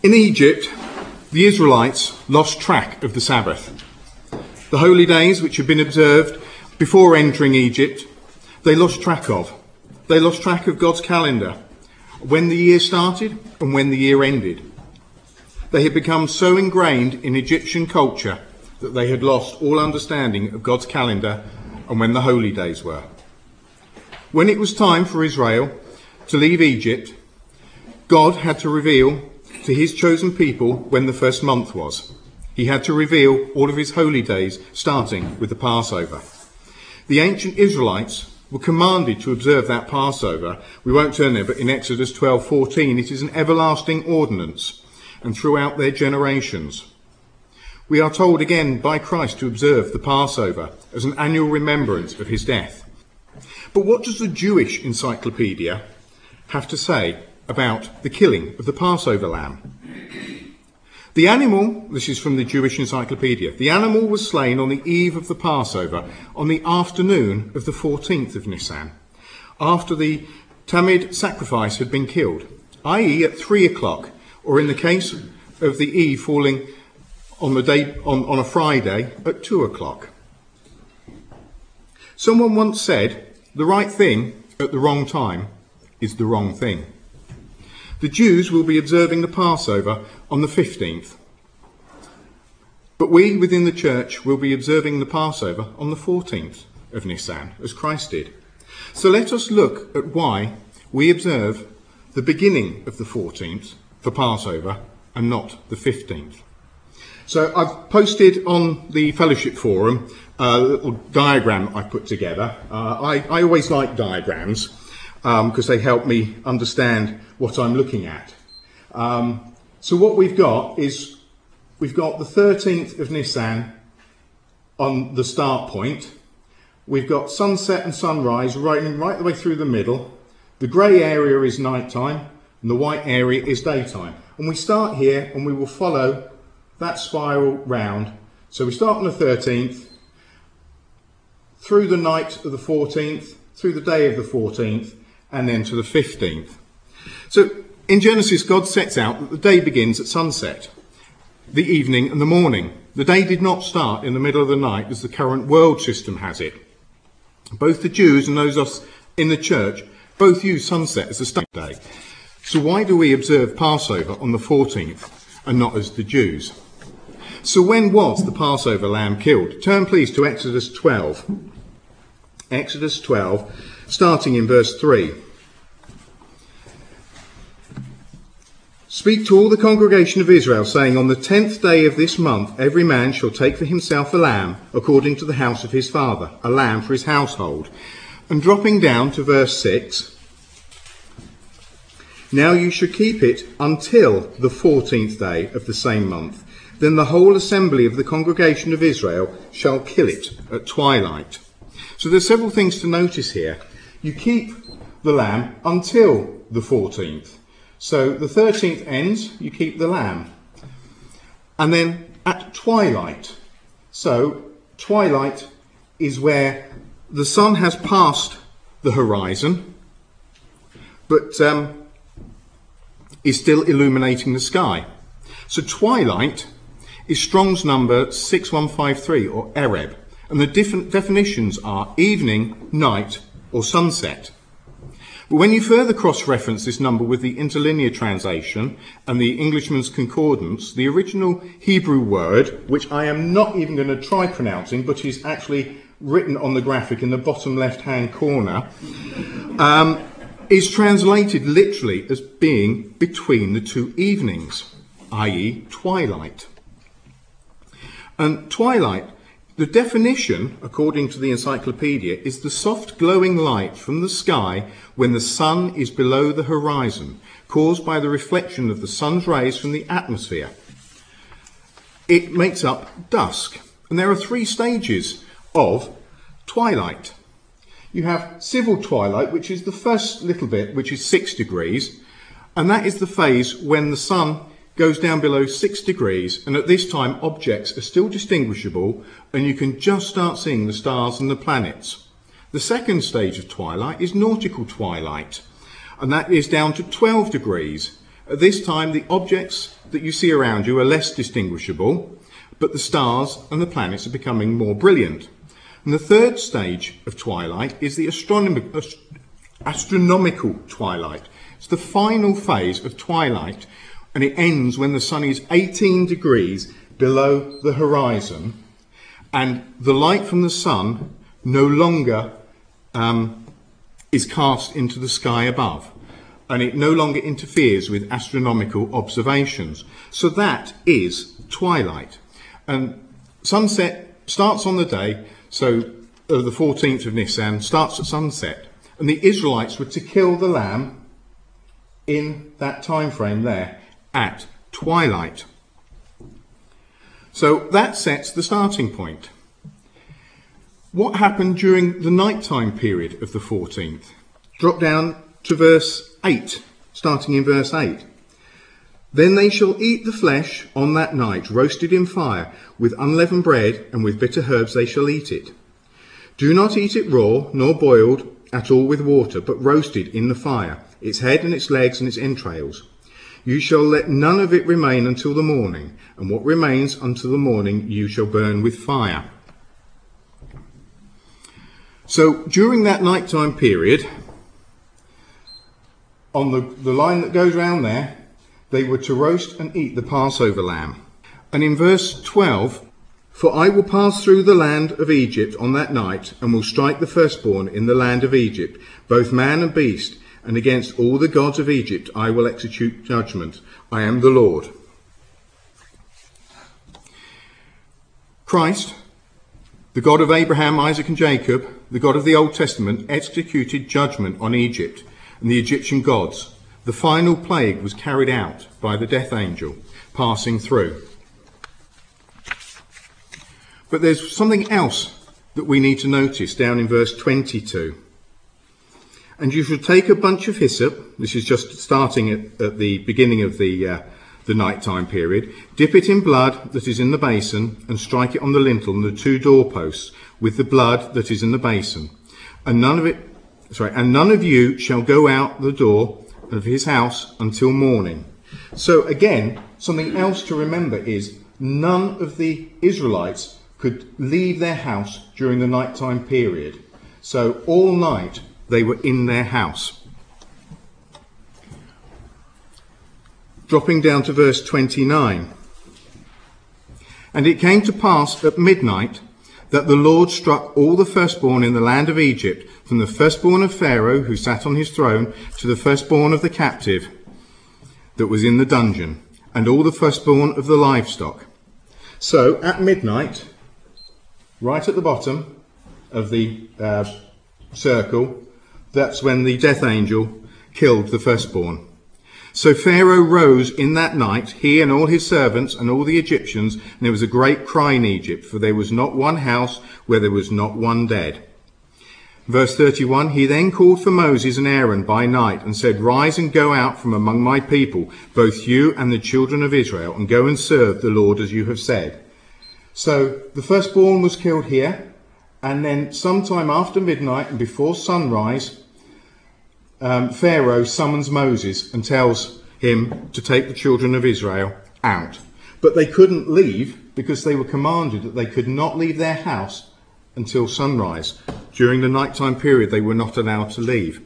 In Egypt, the Israelites lost track of the Sabbath. The holy days which had been observed before entering Egypt, they lost track of. They lost track of God's calendar, when the year started and when the year ended. They had become so ingrained in Egyptian culture that they had lost all understanding of God's calendar and when the holy days were. When it was time for Israel to leave Egypt, God had to reveal to his chosen people when the first month was. He had to reveal all of his holy days, starting with the Passover. The ancient Israelites were commanded to observe that Passover. We won't turn there, but in Exodus 12:14, it is an everlasting ordinance, and throughout their generations. We are told again by Christ to observe the Passover as an annual remembrance of his death. But what does the Jewish encyclopedia have to say about the killing of the Passover lamb? The animal, this is from the Jewish encyclopedia, the animal was slain on the eve of the Passover on the afternoon of the 14th of Nisan, after the Tamid sacrifice had been killed, i.e. at 3 o'clock, or in the case of the eve falling on a Friday at 2 o'clock. Someone once said, the right thing at the wrong time is the wrong thing. The Jews will be observing the Passover on the 15th. But we within the church will be observing the Passover on the 14th of Nisan, as Christ did. So let us look at why we observe the beginning of the 14th for Passover and not the 15th. So I've posted on the Fellowship Forum a little diagram I put together. I always like diagrams because they help me understand what I'm looking at. So what we've got is, we've got the 13th of Nisan on the start point. We've got sunset and sunrise running right the way through the middle. The grey area is night time and the white area is daytime. And we start here and we will follow that spiral round. So we start on the 13th, through the night of the 14th, through the day of the 14th, and then to the 15th. So in Genesis, God sets out that the day begins at sunset, the evening and the morning. The day did not start in the middle of the night as the current world system has it. Both the Jews and those of us in the church both use sunset as the start day. So why do we observe Passover on the 14th and not as the Jews? So when was the Passover lamb killed? Turn please to Exodus 12. Exodus 12, starting in verse 3. Speak to all the congregation of Israel, saying, on the 10th day of this month, every man shall take for himself a lamb, according to the house of his father, a lamb for his household. And dropping down to verse 6, now you shall keep it until the 14th day of the same month. Then the whole assembly of the congregation of Israel shall kill it at twilight. So there's several things to notice here. You keep the lamb until the 14th. So the 13th ends, you keep the lamb. And then at twilight. So twilight is where the sun has passed the horizon, but is still illuminating the sky. So twilight is Strong's number 6153, or Ereb. And the different definitions are evening, night, or sunset. But when you further cross-reference this number with the interlinear translation and the Englishman's Concordance, the original Hebrew word, which I am not even going to try pronouncing, but is actually written on the graphic in the bottom left-hand corner, is translated literally as being between the two evenings, i.e. twilight. And twilight, the definition, according to the encyclopedia, is the soft glowing light from the sky when the sun is below the horizon, caused by the reflection of the sun's rays from the atmosphere. It makes up dusk. And there are 3 stages of twilight. You have civil twilight, which is the first little bit, which is 6 degrees. And that is the phase when the sun goes down below 6 degrees, and at this time objects are still distinguishable and you can just start seeing the stars and the planets. The second stage of twilight is nautical twilight, and that is down to 12 degrees, At this time, the objects that you see around you are less distinguishable, but the stars and the planets are becoming more brilliant. And the third stage of twilight is the astronomical twilight. It's the final phase of twilight, and it ends when the sun is 18 degrees below the horizon, and the light from the sun no longer is cast into the sky above, and it no longer interferes with astronomical observations. So that is twilight. And sunset starts on the day, so the 14th of Nisan starts at sunset, and the Israelites were to kill the lamb in that time frame there at twilight. So that sets the starting point. What happened during the nighttime period of the 14th? Drop down to verse 8, starting in verse 8. Then they shall eat the flesh on that night, roasted in fire, with unleavened bread, and with bitter herbs they shall eat it. Do not eat it raw, nor boiled at all with water, but roasted in the fire, its head and its legs and its entrails. You shall let none of it remain until the morning, and what remains until the morning you shall burn with fire. So during that nighttime period, on the line that goes round there, they were to roast and eat the Passover lamb. And in verse 12, for I will pass through the land of Egypt on that night, and will strike the firstborn in the land of Egypt, both man and beast, and against all the gods of Egypt I will execute judgment. I am the Lord. Christ, the God of Abraham, Isaac and Jacob, the God of the Old Testament, executed judgment on Egypt and the Egyptian gods. The final plague was carried out by the death angel passing through. But there's something else that we need to notice down in verse 22. And you shall take a bunch of hyssop. This is just starting at the beginning of the nighttime period. Dip it in blood that is in the basin, and strike it on the lintel and the two doorposts with the blood that is in the basin. And none of you shall go out the door of his house until morning. So again, something else to remember is none of the Israelites could leave their house during the nighttime period. So all night they were in their house. Dropping down to verse 29. And it came to pass at midnight that the Lord struck all the firstborn in the land of Egypt, from the firstborn of Pharaoh who sat on his throne to the firstborn of the captive that was in the dungeon, and all the firstborn of the livestock. So at midnight, right at the bottom of the circle, that's when the death angel killed the firstborn. So Pharaoh rose in that night, he and all his servants and all the Egyptians, and there was a great cry in Egypt, for there was not one house where there was not one dead. Verse 31, he then called for Moses and Aaron by night and said, rise and go out from among my people, both you and the children of Israel, and go and serve the Lord as you have said. So the firstborn was killed here, and then sometime after midnight and before sunrise, Pharaoh summons Moses and tells him to take the children of Israel out. But they couldn't leave because they were commanded that they could not leave their house until sunrise. During the nighttime period, they were not allowed to leave.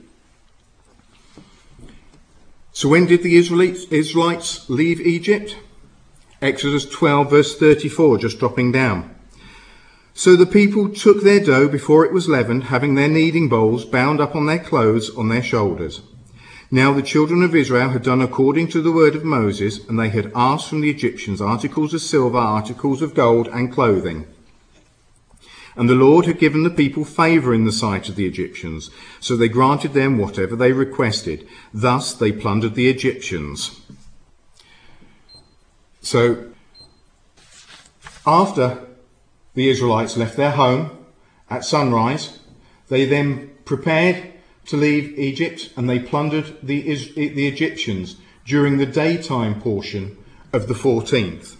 So when did the Israelites leave Egypt? Exodus 12 verse 34, just dropping down. So the people took their dough before it was leavened, having their kneading bowls bound up on their clothes on their shoulders. Now the children of Israel had done according to the word of Moses, and they had asked from the Egyptians articles of silver, articles of gold, and clothing. And the Lord had given the people favour in the sight of the Egyptians, so they granted them whatever they requested. Thus they plundered the Egyptians. So after the Israelites left their home at sunrise, they then prepared to leave Egypt, and they plundered the Egyptians during the daytime portion of the 14th.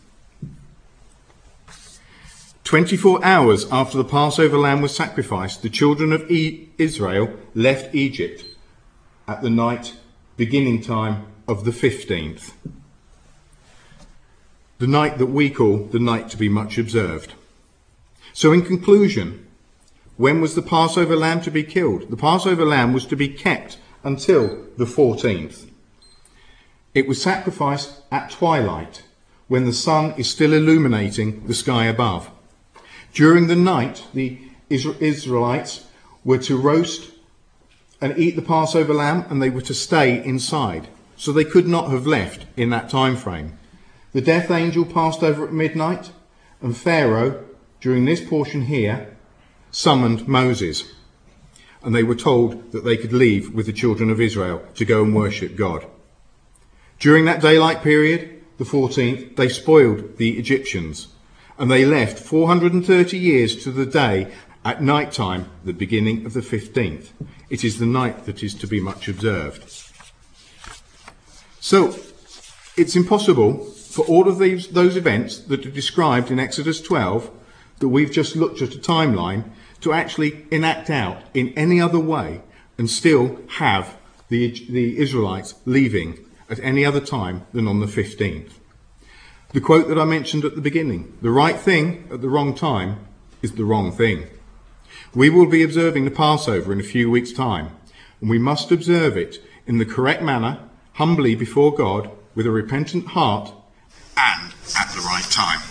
24 hours after the Passover lamb was sacrificed, the children of Israel left Egypt at the night beginning time of the 15th. The night that we call the night to be much observed. So in conclusion, when was the Passover lamb to be killed? The Passover lamb was to be kept until the 14th. It was sacrificed at twilight, when the sun is still illuminating the sky above. During the night, the Israelites were to roast and eat the Passover lamb, and they were to stay inside. So they could not have left in that time frame. The death angel passed over at midnight, and Pharaoh, during this portion here, summoned Moses. And they were told that they could leave with the children of Israel to go and worship God. During that daylight period, the 14th, they spoiled the Egyptians, and they left 430 years to the day at night time, the beginning of the 15th. It is the night that is to be much observed. So, it's impossible for all of those events that are described in Exodus 12, that we've just looked at a timeline, to actually enact out in any other way and still have the Israelites leaving at any other time than on the 15th. The quote that I mentioned at the beginning, the right thing at the wrong time is the wrong thing. We will be observing the Passover in a few weeks' time, and we must observe it in the correct manner, humbly before God, with a repentant heart, and at the right time.